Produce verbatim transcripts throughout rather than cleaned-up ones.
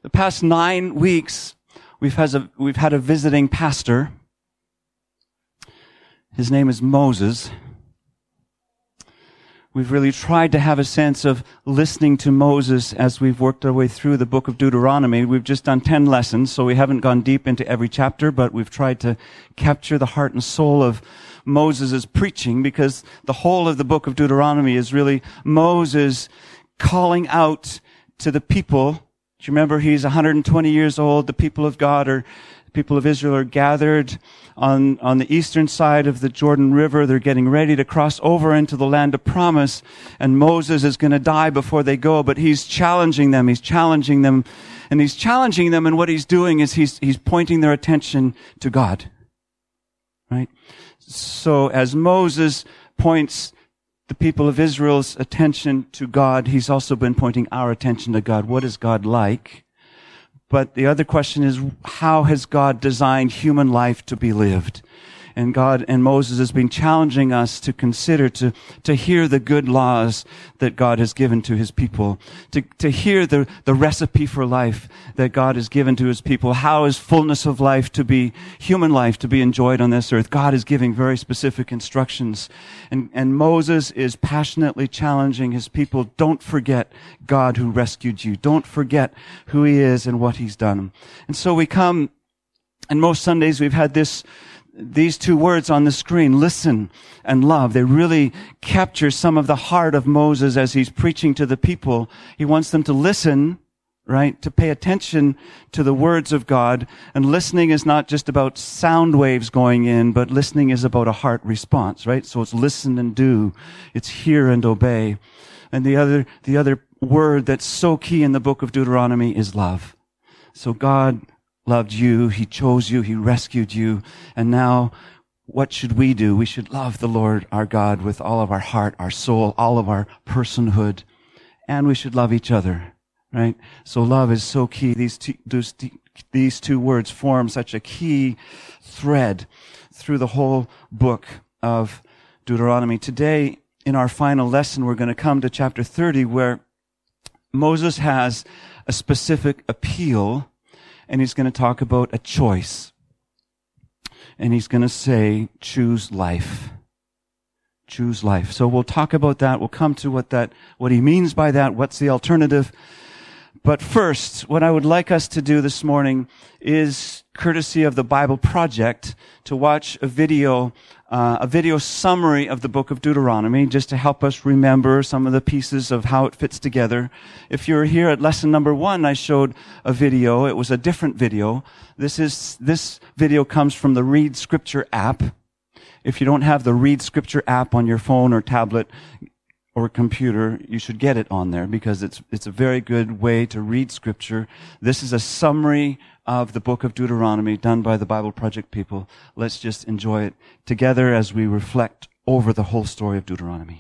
The past nine weeks, we've had a, we've had a visiting pastor. His name is Moses. We've really tried to have a sense of listening to Moses as we've worked our way through the book of Deuteronomy. We've just done ten lessons, so we haven't gone deep into every chapter, but we've tried to capture the heart and soul of Moses' preaching, because the whole of the book of Deuteronomy is really Moses calling out to the people. Do you remember he's one hundred twenty years old? The people of God are, the people of Israel are gathered on, on the eastern side of the Jordan River. They're getting ready to cross over into the land of promise, and Moses is going to die before they go, but he's challenging them. He's challenging them, and he's challenging them, and what he's doing is he's, he's pointing their attention to God. Right? So as Moses points the people of Israel's attention to God, he's also been pointing our attention to God. What is God like? But the other question is, how has God designed human life to be lived? And God and Moses has been challenging us to consider, to, to hear the good laws that God has given to his people, to, to hear the, the recipe for life that God has given to his people. How is fullness of life to be, human life to be enjoyed on this earth? God is giving very specific instructions. And, and Moses is passionately challenging his people. Don't forget God who rescued you. Don't forget who he is and what he's done. And so we come, and most Sundays we've had this These two words on the screen, listen and love. They really capture some of the heart of Moses as he's preaching to the people. He wants them to listen, right? To pay attention to the words of God. And listening is not just about sound waves going in, but listening is about a heart response, right? So it's listen and do. It's hear and obey. And the other, the other word that's so key in the book of Deuteronomy is love. So God loved you, he chose you, he rescued you, and now what should we do? We should love the Lord our God with all of our heart, our soul, all of our personhood, and we should love each other, right? So love is so key. These two, those, these two words form such a key thread through the whole book of Deuteronomy. Today, in our final lesson, we're going to come to chapter thirty, where Moses has a specific appeal, and he's going to talk about a choice. And he's going to say, choose life. Choose life. So we'll talk about that. We'll come to what that, what he means by that. What's the alternative? But first, what I would like us to do this morning is, courtesy of the Bible Project, to watch a video, uh, a video summary of the book of Deuteronomy, just to help us remember some of the pieces of how it fits together. If you're here at lesson number one, I showed a video. It was a different video. This is, this video comes from the Read Scripture app. If you don't have the Read Scripture app on your phone or tablet or computer, you should get it on there, because it's, it's a very good way to read Scripture. This is a summary of the book of Deuteronomy done by the Bible Project people. Let's just enjoy it together as we reflect over the whole story of Deuteronomy.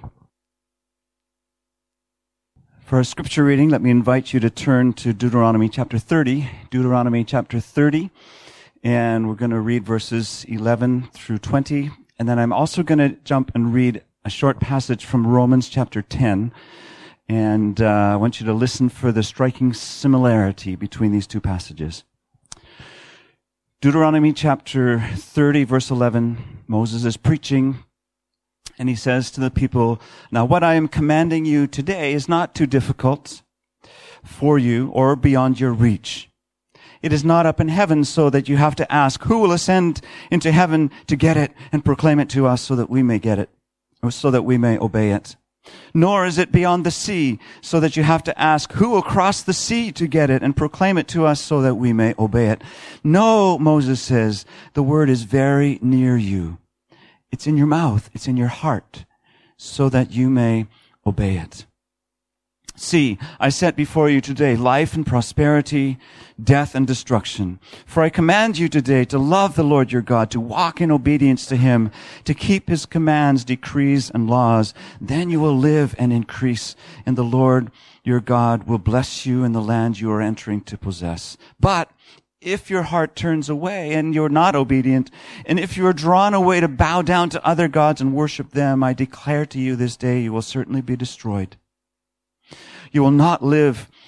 For our scripture reading, let me invite you to turn to Deuteronomy chapter thirty. Deuteronomy chapter thirty. And we're going to read verses eleven through twenty. And then I'm also going to jump and read a short passage from Romans chapter ten. And uh, I want you to listen for the striking similarity between these two passages. Deuteronomy chapter thirty, verse eleven, Moses is preaching, and he says to the people, "Now what I am commanding you today is not too difficult for you or beyond your reach. It is not up in heaven so that you have to ask, who will ascend into heaven to get it and proclaim it to us so that we may get it, or so that we may obey it. Nor is it beyond the sea, so that you have to ask, who will cross the sea to get it and proclaim it to us so that we may obey it? No," Moses says, "the word is very near you. It's in your mouth, it's in your heart, so that you may obey it. See, I set before you today life and prosperity, death and destruction. For I command you today to love the Lord your God, to walk in obedience to him, to keep his commands, decrees, and laws. Then you will live and increase, and the Lord your God will bless you in the land you are entering to possess. But if your heart turns away and you're not obedient, and if you are drawn away to bow down to other gods and worship them, I declare to you this day you will certainly be destroyed. You will not live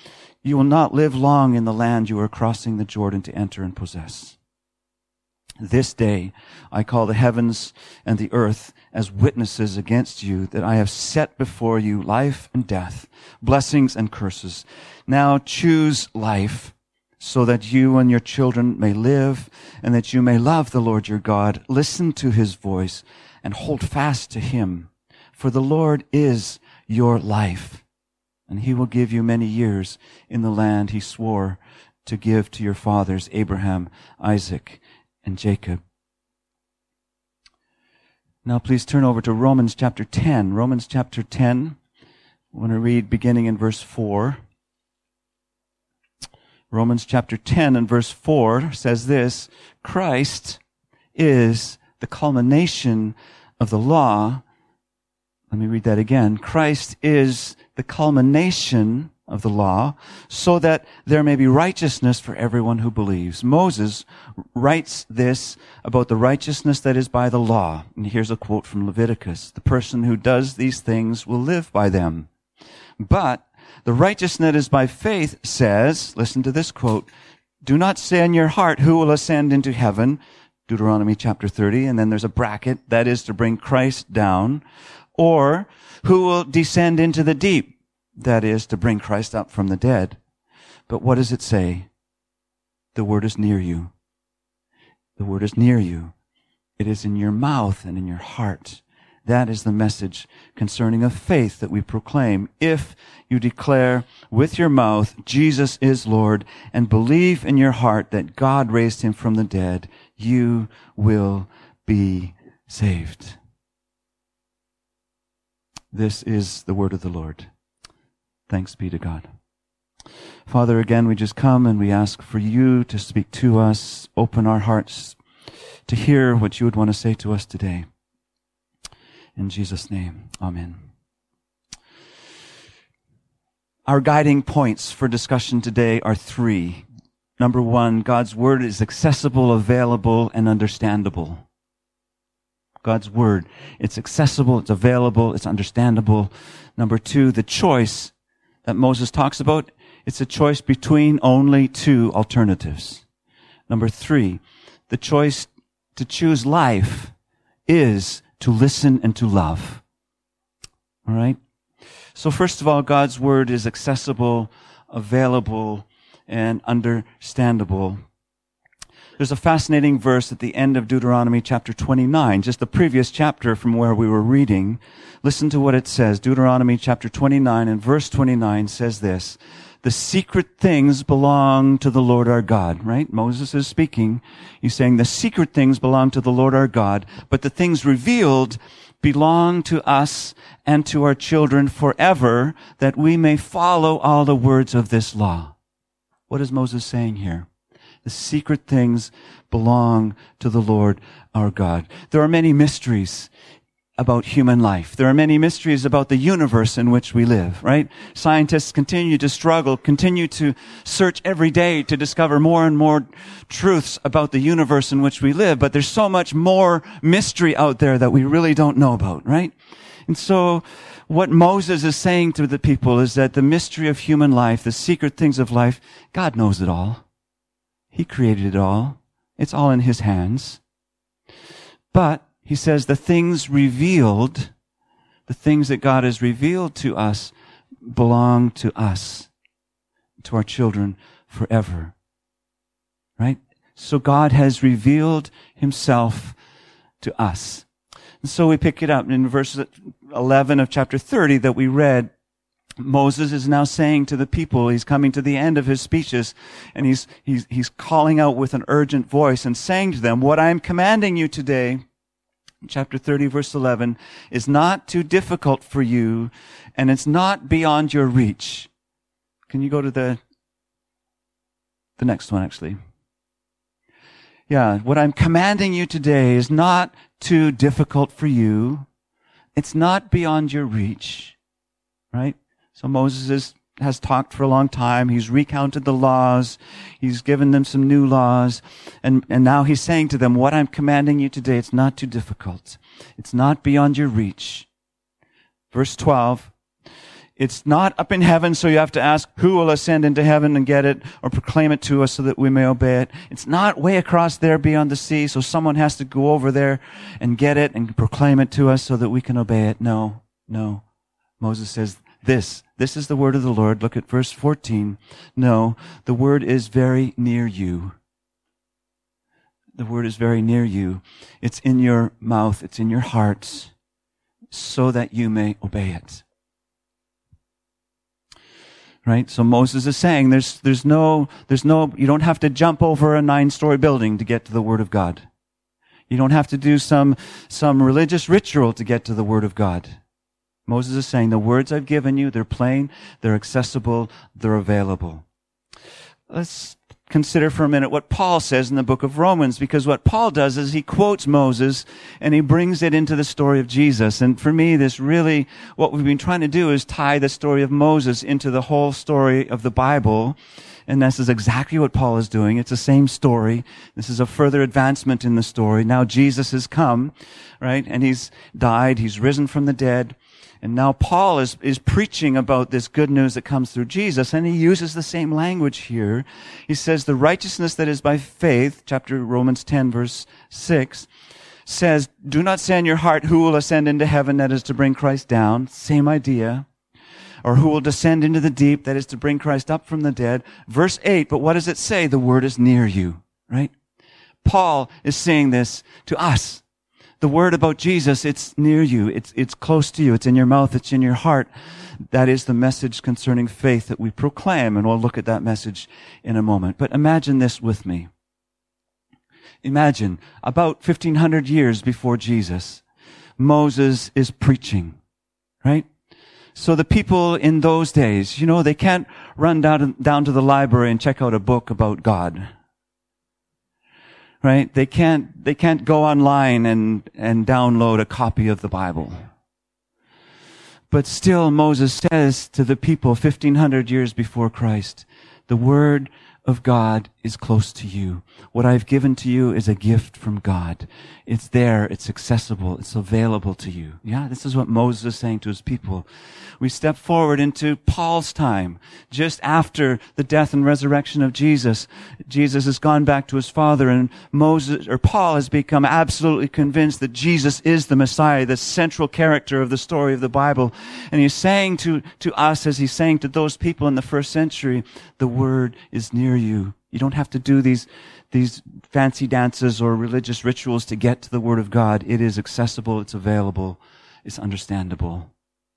You will not live long in the land you are crossing the Jordan to enter and possess. This day I call the heavens and the earth as witnesses against you that I have set before you life and death, blessings and curses. Now choose life, so that you and your children may live, and that you may love the Lord your God. Listen to his voice and hold fast to him. For the Lord is your life, and he will give you many years in the land he swore to give to your fathers, Abraham, Isaac, and Jacob. Now please turn over to Romans chapter ten. Romans chapter ten. I want to read beginning in verse four. Romans chapter ten and verse four says this: Christ is the culmination of the law. Let me read that again. Christ is the culmination of the law, so that there may be righteousness for everyone who believes. Moses writes this about the righteousness that is by the law. And here's a quote from Leviticus: the person who does these things will live by them. But the righteousness that is by faith says, listen to this quote, do not say in your heart, who will ascend into heaven? Deuteronomy chapter thirty. And then there's a bracket, that is to bring Christ down. Or, who will descend into the deep? That is to bring Christ up from the dead. But what does it say? The word is near you. The word is near you. It is in your mouth and in your heart. That is the message concerning of faith that we proclaim. If you declare with your mouth, Jesus is Lord, and believe in your heart that God raised him from the dead, you will be saved. This is the word of the Lord. Thanks be to God. Father, again, we just come and we ask for you to speak to us, open our hearts to hear what you would want to say to us today. In Jesus' name, amen. Our guiding points for discussion today are three. Number one, God's word is accessible, available, and understandable. God's word, it's accessible, it's available, it's understandable. Number two, the choice that Moses talks about, it's a choice between only two alternatives. Number three, the choice to choose life is to listen and to love. All right? So first of all, God's word is accessible, available, and understandable. There's a fascinating verse at the end of Deuteronomy chapter twenty-nine, just the previous chapter from where we were reading. Listen to what it says. Deuteronomy chapter twenty-nine and verse twenty-nine says this: the secret things belong to the Lord our God, right? Moses is speaking. He's saying the secret things belong to the Lord our God, but the things revealed belong to us and to our children forever, that we may follow all the words of this law. What is Moses saying here? The secret things belong to the Lord our God. There are many mysteries about human life. There are many mysteries about the universe in which we live, right? Scientists continue to struggle, continue to search every day to discover more and more truths about the universe in which we live, but there's so much more mystery out there that we really don't know about, right? And so what Moses is saying to the people is that the mystery of human life, the secret things of life, God knows it all. He created it all. It's all in his hands. But he says the things revealed, the things that God has revealed to us belong to us, to our children forever. Right? So God has revealed himself to us. And so we pick it up in verse eleven of chapter thirty that we read. Moses is now saying to the people, he's coming to the end of his speeches, and he's, he's, he's calling out with an urgent voice and saying to them, what I am commanding you today, chapter thirty, verse eleven, is not too difficult for you, and it's not beyond your reach. Can you go to the, the next one, actually? Yeah, what I'm commanding you today is not too difficult for you. It's not beyond your reach, right? So Moses is, has talked for a long time. He's recounted the laws. He's given them some new laws. And, and now he's saying to them, what I'm commanding you today, it's not too difficult. It's not beyond your reach. Verse twelve, It's not up in heaven, so you have to ask who will ascend into heaven and get it or proclaim it to us so that we may obey it. It's not way across there beyond the sea, so someone has to go over there and get it and proclaim it to us so that we can obey it. No, no. Moses says, this, this is the word of the Lord. Look at verse fourteen. No, the word is very near you. The word is very near you. It's in your mouth. It's in your hearts so that you may obey it. Right? So Moses is saying there's, there's no, there's no, you don't have to jump over a nine-story building to get to the Word of God. You don't have to do some, some religious ritual to get to the Word of God. Moses is saying the words I've given you, they're plain, they're accessible, they're available. Let's consider for a minute what Paul says in the book of Romans, because what Paul does is he quotes Moses and he brings it into the story of Jesus. And for me, this really, what we've been trying to do is tie the story of Moses into the whole story of the Bible. And this is exactly what Paul is doing. It's the same story. This is a further advancement in the story. Now Jesus has come, right? And he's died. He's risen from the dead. And now Paul is, is preaching about this good news that comes through Jesus, and he uses the same language here. He says, the righteousness that is by faith, chapter Romans ten, verse six, says, do not say in your heart who will ascend into heaven, that is to bring Christ down. Same idea. Or who will descend into the deep, that is to bring Christ up from the dead. Verse eight, but what does it say? The word is near you, right? Paul is saying this to us. The word about Jesus, it's near you. It's, it's close to you. It's in your mouth. It's in your heart. That is the message concerning faith that we proclaim, and we'll look at that message in a moment. But imagine this with me. Imagine about fifteen hundred years before Jesus, Moses is preaching, right? So the people in those days, you know, they can't run down, down to the library and check out a book about God. Right? They can't, they can't go online and, and download a copy of the Bible. But still, Moses says to the people fifteen hundred years before Christ, the word of God is close to you. What I've given to you is a gift from God. It's there. It's accessible. It's available to you. Yeah, this is what Moses is saying to his people. We step forward into Paul's time, just after the death and resurrection of Jesus. Jesus has gone back to his Father, and Moses, or Paul, has become absolutely convinced that Jesus is the Messiah, the central character of the story of the Bible. And he's saying to, to us, as he's saying to those people in the first century, the word is near you. You don't have to do these, these fancy dances or religious rituals to get to the Word of God. It is accessible, it's available, it's understandable.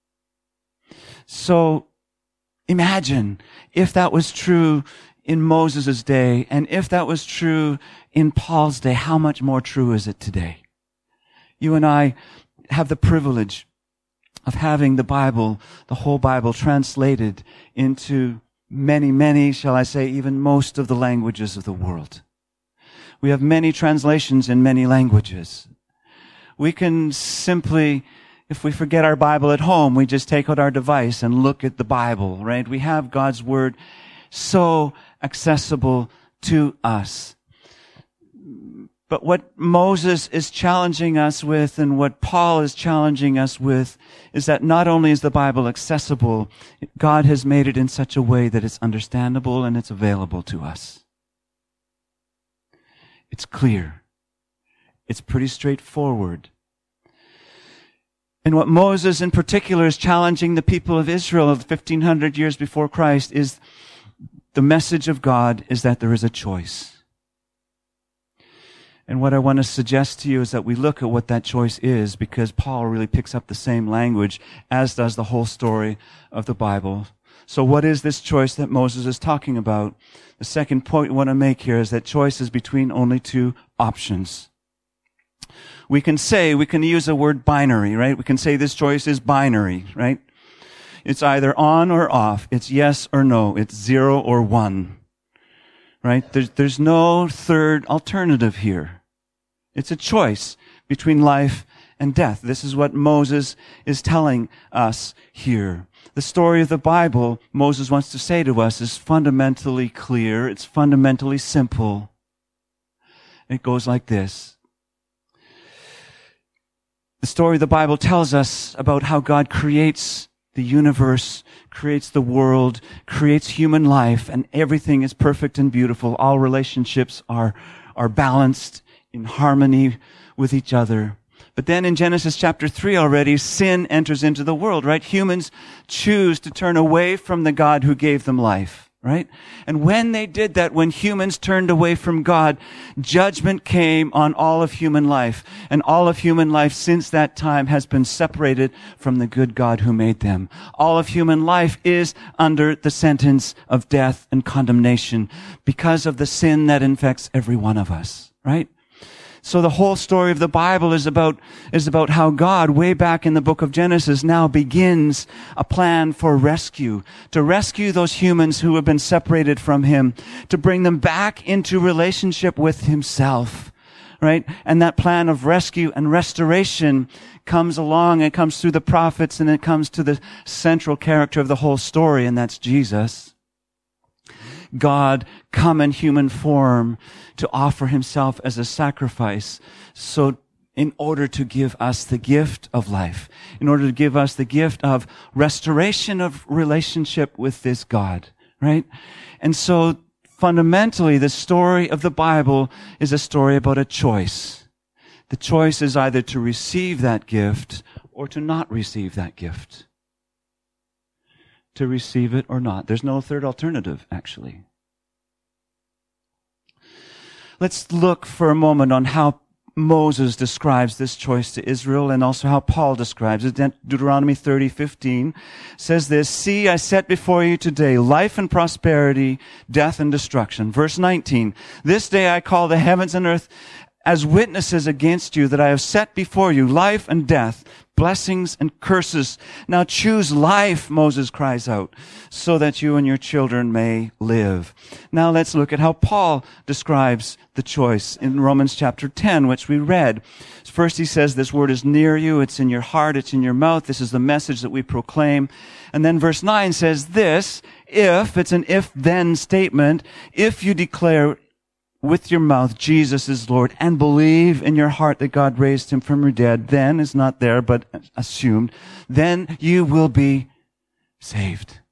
So, imagine if that was true in Moses' day, and if that was true in Paul's day, how much more true is it today? You and I have the privilege of having the Bible, the whole Bible, translated into many, many, shall I say, even most of the languages of the world. We have many translations in many languages. We can simply, if we forget our Bible at home, we just take out our device and look at the Bible, right? We have God's Word so accessible to us. But what Moses is challenging us with, and what Paul is challenging us with, is that not only is the Bible accessible, God has made it in such a way that it's understandable and it's available to us. It's clear. It's pretty straightforward. And what Moses in particular is challenging the people of Israel of fifteen hundred years before Christ is the message of God is that there is a choice. And what I want to suggest to you is that we look at what that choice is, because Paul really picks up the same language as does the whole story of the Bible. So what is this choice that Moses is talking about? The second point we want to make here is that choice is between only two options. We can say, we can use a word binary, right? We can say this choice is binary, right? It's either on or off. It's yes or no. It's zero or one, right? There's, there's no third alternative here. It's a choice between life and death. This is what Moses is telling us here. The story of the Bible, Moses wants to say to us, is fundamentally clear. It's fundamentally simple. It goes like this. The story of the Bible tells us about how God creates the universe, creates the world, creates human life, and everything is perfect and beautiful. All relationships are, are balanced in harmony with each other. But then in Genesis chapter three already, sin enters into the world, right? Humans choose to turn away from the God who gave them life, right? And when they did that, when humans turned away from God, judgment came on all of human life. And all of human life since that time has been separated from the good God who made them. All of human life is under the sentence of death and condemnation because of the sin that infects every one of us, right? So the whole story of the Bible is about, is about how God, way back in the book of Genesis, now begins a plan for rescue, to rescue those humans who have been separated from Him, to bring them back into relationship with Himself, right? And that plan of rescue and restoration comes along, it comes through the prophets, and it comes to the central character of the whole story, and that's Jesus. God come in human form to offer Himself as a sacrifice, so in order to give us the gift of life, in order to give us the gift of restoration of relationship with this God, right? And so fundamentally, the story of the Bible is a story about a choice. The choice is either to receive that gift or to not receive that gift. To receive it or not. There's no third alternative, actually. Let's look for a moment on how Moses describes this choice to Israel, and also how Paul describes it. Deuteronomy thirty fifteen says this, "See, I set before you today life and prosperity, death and destruction." Verse nineteen, "This day I call the heavens and earth as witnesses against you that I have set before you life and death, blessings and curses. Now choose life," Moses cries out, "so that you and your children may live." Now let's look at how Paul describes the choice in Romans chapter ten, which we read. First he says, this word is near you, it's in your heart, it's in your mouth. This is the message that we proclaim. And then verse nine says this, if, it's an if-then statement, if you declare with your mouth Jesus is Lord and believe in your heart that God raised Him from your dead, then is not there but assumed, then you will be saved.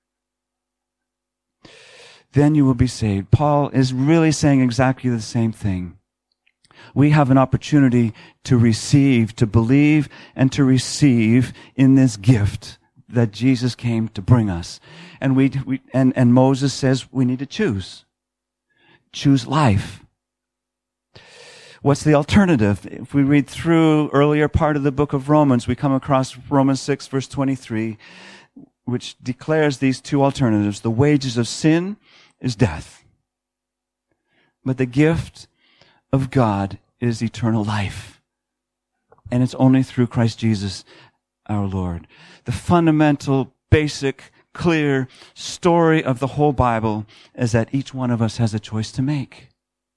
Then you will be saved. Paul is really saying exactly the same thing. We have an opportunity to receive, to believe, and to receive in this gift that Jesus came to bring us. And we, we and, and Moses says we need to choose. Choose life. What's the alternative? If we read through earlier part of the book of Romans, we come across Romans six verse twenty-three, which declares these two alternatives. The wages of sin is death, but the gift of God is eternal life. And it's only through Christ Jesus our Lord. The fundamental, basic, clear story of the whole Bible is that each one of us has a choice to make.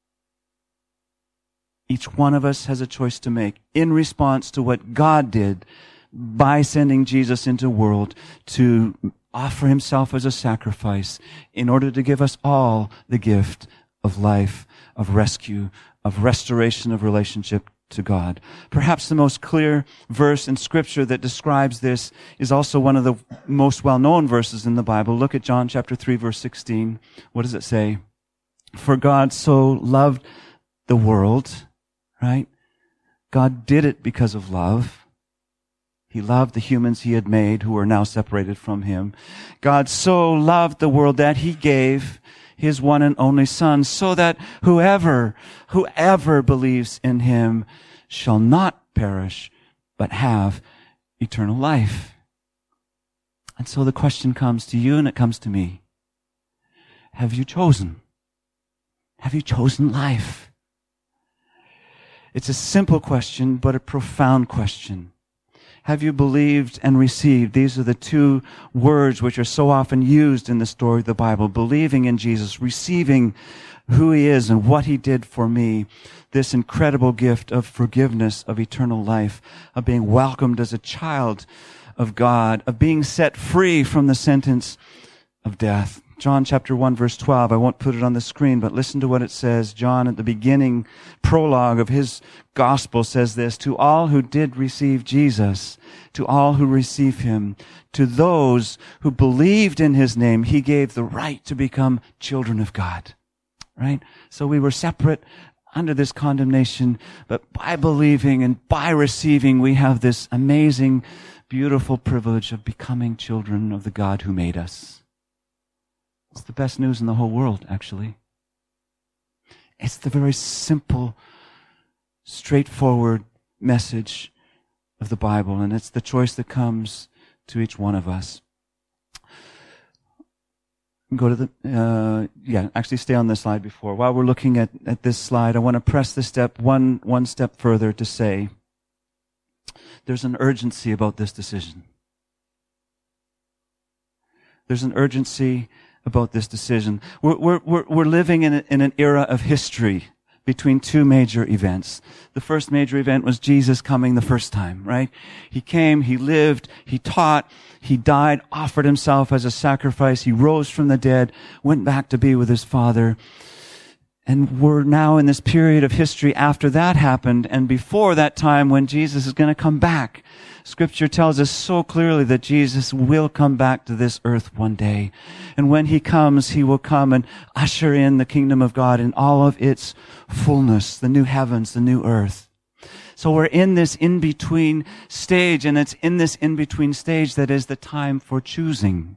Each one of us has a choice to make in response to what God did by sending Jesus into the world to offer Himself as a sacrifice in order to give us all the gift of life, of rescue, of restoration of relationship to God. Perhaps the most clear verse in Scripture that describes this is also one of the most well-known verses in the Bible. Look at John chapter three, verse sixteen. What does it say? For God so loved the world, right? God did it because of love. He loved the humans He had made who are now separated from Him. God so loved the world that He gave His one and only Son, so that whoever, whoever believes in Him shall not perish, but have eternal life. And so the question comes to you and it comes to me. Have you chosen? Have you chosen life? It's a simple question, but a profound question. Have you believed and received? These are the two words which are so often used in the story of the Bible. Believing in Jesus, receiving who He is and what He did for me. This incredible gift of forgiveness, of eternal life, of being welcomed as a child of God, of being set free from the sentence of death. John chapter one verse twelve. I won't put it on the screen, but listen to what it says. John at the beginning prologue of his gospel says this: to all who did receive Jesus, to all who receive him, to those who believed in his name, he gave the right to become children of God. Right? So we were separate under this condemnation, but by believing and by receiving, we have this amazing, beautiful privilege of becoming children of the God who made us. It's the best news in the whole world, actually. It's the very simple, straightforward message of the Bible, and it's the choice that comes to each one of us. Go to the, uh, yeah, actually stay on this slide before. While we're looking at, at this slide, I want to press the step one, one step further to say there's an urgency about this decision. There's an urgency about this decision. We're, we're, we're, we're living in, a, in an era of history between two major events. The first major event was Jesus coming the first time, right? He came, he lived, he taught, he died, offered himself as a sacrifice, he rose from the dead, went back to be with his Father. And we're now in this period of history after that happened and before that time when Jesus is going to come back. Scripture tells us so clearly that Jesus will come back to this earth one day. And when he comes, he will come and usher in the kingdom of God in all of its fullness, the new heavens, the new earth. So we're in this in-between stage, and it's in this in-between stage that is the time for choosing.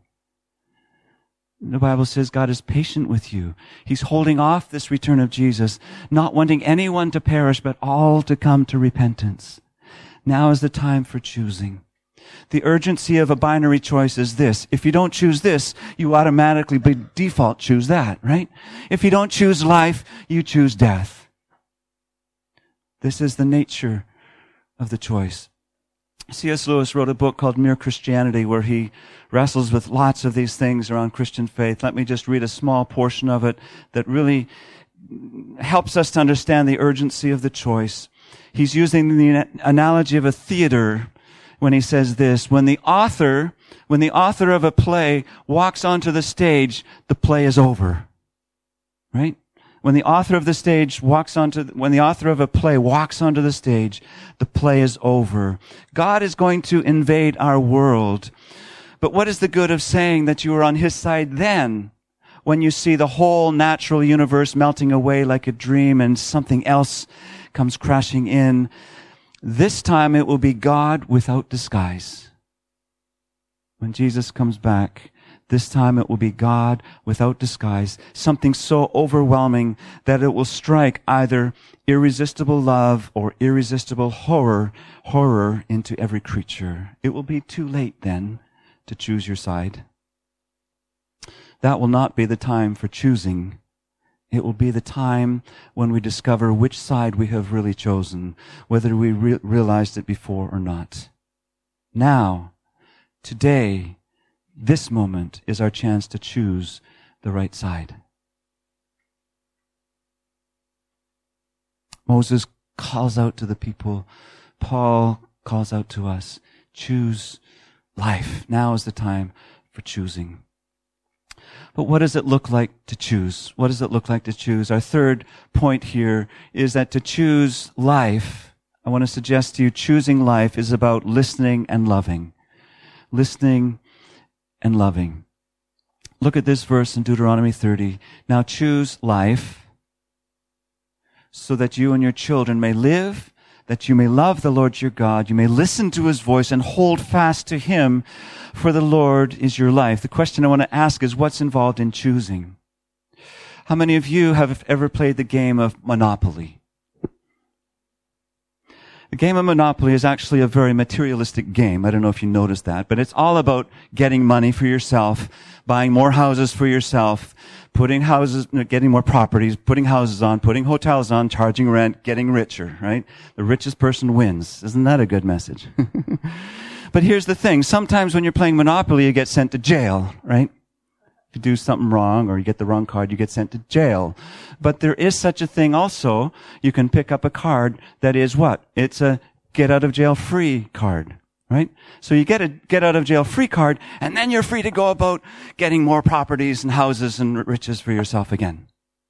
The Bible says God is patient with you. He's holding off this return of Jesus, not wanting anyone to perish, but all to come to repentance. Now is the time for choosing. The urgency of a binary choice is this. If you don't choose this, you automatically by default choose that, right? If you don't choose life, you choose death. This is the nature of the choice. C S Lewis wrote a book called Mere Christianity where he wrestles with lots of these things around Christian faith. Let me just read a small portion of it that really helps us to understand the urgency of the choice. He's using the analogy of a theater when he says this: when the author, when the author of a play walks onto the stage, the play is over. Right? When the author of the stage walks onto, when the author of a play walks onto the stage, the play is over. God is going to invade our world. But what is the good of saying that you are on his side then, when you see the whole natural universe melting away like a dream and something else comes crashing in? This time it will be God without disguise. When Jesus comes back, this time it will be God without disguise, something so overwhelming that it will strike either irresistible love or irresistible horror, horror into every creature. It will be too late then to choose your side. That will not be the time for choosing. It will be the time when we discover which side we have really chosen, whether we re- realized it before or not. Now, today, this moment is our chance to choose the right side. Moses calls out to the people. Paul calls out to us. Choose life. Now is the time for choosing. But what does it look like to choose? What does it look like to choose? Our third point here is that to choose life, I want to suggest to you, choosing life is about listening and loving. Listening and loving. Look at this verse in Deuteronomy thirty. Now choose life so that you and your children may live, that you may love the Lord your God, you may listen to his voice and hold fast to him, for the Lord is your life. The question I want to ask is, what's involved in choosing? How many of you have ever played the game of Monopoly? The game of Monopoly is actually a very materialistic game. I don't know if you noticed that, but it's all about getting money for yourself, buying more houses for yourself, putting houses, getting more properties, putting houses on, putting hotels on, charging rent, getting richer, right? The richest person wins. Isn't that a good message? But here's the thing. Sometimes when you're playing Monopoly, you get sent to jail, right? If you do something wrong or you get the wrong card, you get sent to jail. But there is such a thing also. You can pick up a card that is what? It's a get out of jail free card. right? So you get a get out of jail free card, and then you're free to go about getting more properties and houses and riches for yourself again.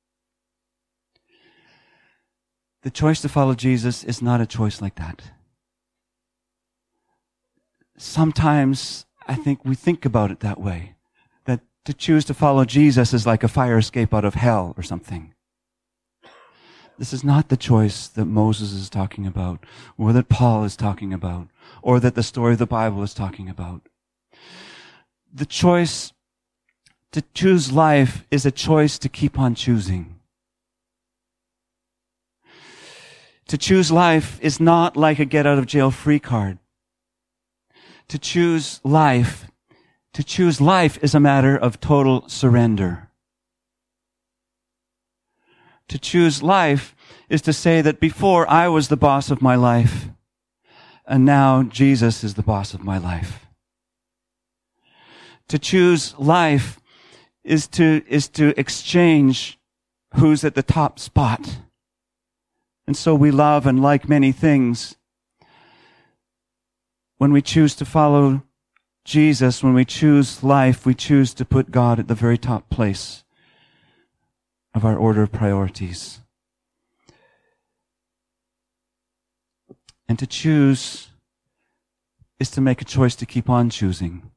The choice to follow Jesus is not a choice like that. Sometimes I think we think about it that way, that to choose to follow Jesus is like a fire escape out of hell or something. This is not the choice that Moses is talking about, or that Paul is talking about, or that the story of the Bible is talking about. The choice to choose life is a choice to keep on choosing. To choose life is not like a get out of jail free card. To choose life, to choose life is a matter of total surrender. To choose life is to say that before I was the boss of my life, and now Jesus is the boss of my life. To choose life is to, is to exchange who's at the top spot. And so we love and like many things. When we choose to follow Jesus, when we choose life, we choose to put God at the very top place of our order of priorities. And to choose is to make a choice to keep on choosing.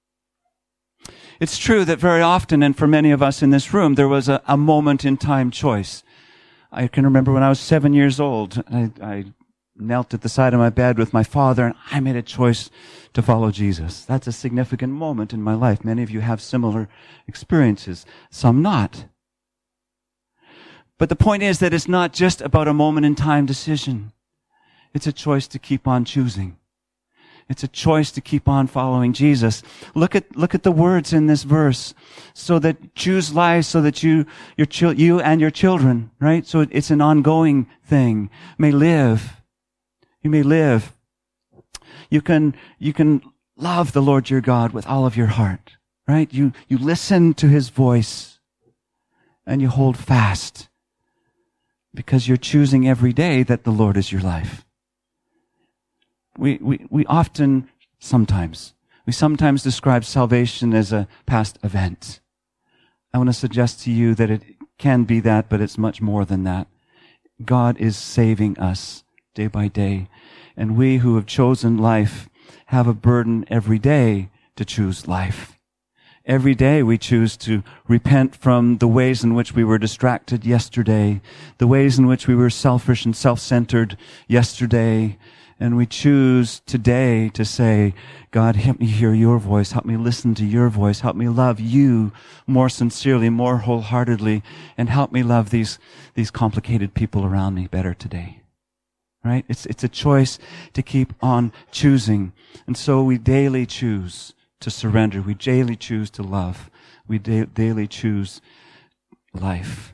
It's true that very often, and for many of us in this room, there was a, a moment in time choice. I can remember when I was seven years old, I, I knelt at the side of my bed with my father, and I made a choice to follow Jesus. That's a significant moment in my life. Many of you have similar experiences, some not. But the point is that it's not just about a moment in time decision. It's a choice to keep on choosing. It's a choice to keep on following Jesus. Look at, look at the words in this verse. So that choose life so that you, your chil- you and your children, right? So it's an ongoing thing, may live. You may live. You can, you can love the Lord your God with all of your heart, right? You, you listen to his voice and you hold fast because you're choosing every day that the Lord is your life. We, we, we often, sometimes, we sometimes describe salvation as a past event. I want to suggest to you that it can be that, but it's much more than that. God is saving us day by day. And we who have chosen life have a burden every day to choose life. Every day we choose to repent from the ways in which we were distracted yesterday, the ways in which we were selfish and self-centered yesterday. And we choose today to say, God, help me hear your voice. Help me listen to your voice. Help me love you more sincerely, more wholeheartedly, and help me love these, these complicated people around me better today. Right? It's, it's a choice to keep on choosing. And so we daily choose to surrender. We daily choose to love. We da- daily choose life.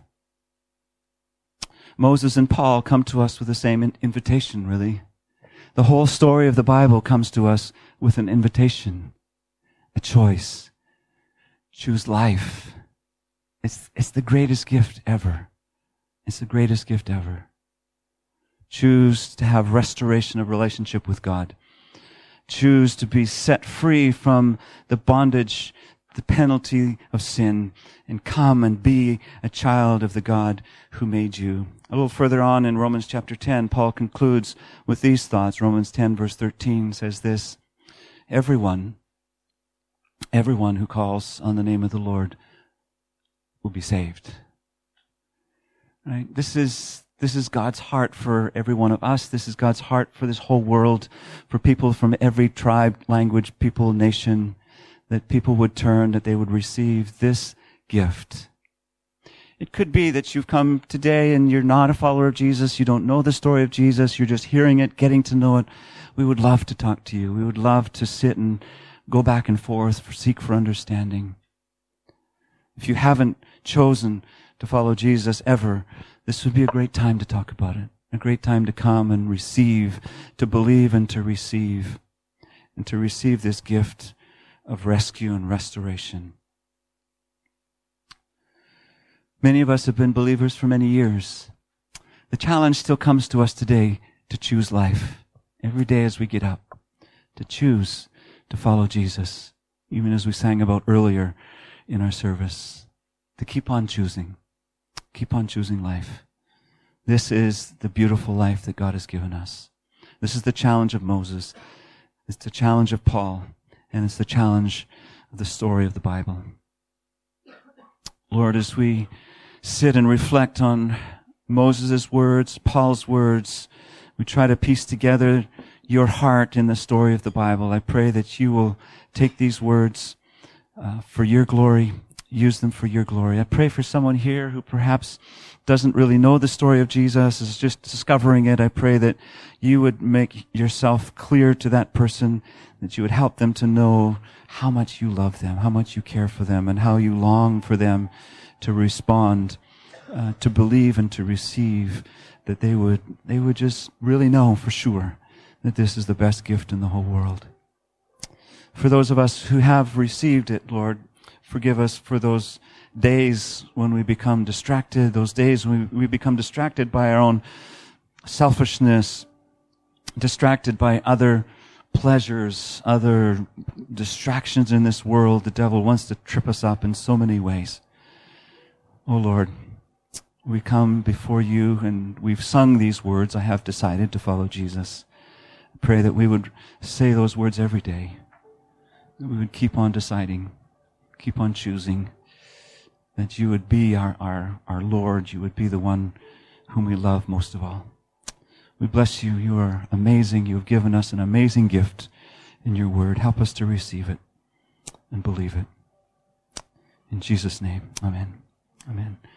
Moses and Paul come to us with the same in- invitation, really. The whole story of the Bible comes to us with an invitation, a choice. Choose life. It's, it's the greatest gift ever. It's the greatest gift ever. Choose to have restoration of relationship with God. Choose to be set free from the bondage, the penalty of sin, and come and be a child of the God who made you. A little further on in Romans chapter ten, Paul concludes with these thoughts. Romans ten verse thirteen says this, Everyone, everyone who calls on the name of the Lord will be saved. Right? This is, this is God's heart for every one of us. This is God's heart for this whole world, for people from every tribe, language, people, nation, that people would turn, that they would receive this gift. It could be that you've come today and you're not a follower of Jesus. You don't know the story of Jesus. You're just hearing it, getting to know it. We would love to talk to you. We would love to sit and go back and forth, seek for understanding. If you haven't chosen to follow Jesus ever, this would be a great time to talk about it. A great time to come and receive, to believe and to receive, and to receive this gift of rescue and restoration. Many of us have been believers for many years. The challenge still comes to us today to choose life every day as we get up, to choose to follow Jesus, even as we sang about earlier in our service, to keep on choosing, keep on choosing life. This is the beautiful life that God has given us. This is the challenge of Moses. It's the challenge of Paul, and it's the challenge of the story of the Bible. Lord, as we sit and reflect on Moses' words, Paul's words, we try to piece together your heart in the story of the Bible. I pray that you will take these words uh, for your glory, use them for your glory. I pray for someone here who perhaps doesn't really know the story of Jesus, is just discovering it. I pray that you would make yourself clear to that person, that you would help them to know how much you love them, how much you care for them, and how you long for them to respond, uh, to believe and to receive, that they would, they would just really know for sure that this is the best gift in the whole world. For those of us who have received it, Lord, forgive us for those days when we become distracted, those days when we, we become distracted by our own selfishness, distracted by other pleasures, other distractions in this world. The devil wants to trip us up in so many ways. Oh Lord, we come before you and we've sung these words, I have decided to follow Jesus. I pray that we would say those words every day, that we would keep on deciding, keep on choosing, that you would be our, our, our Lord, you would be the one whom we love most of all. We bless you. You are amazing. You have given us an amazing gift in your word. Help us to receive it and believe it. In Jesus' name, amen. Amen.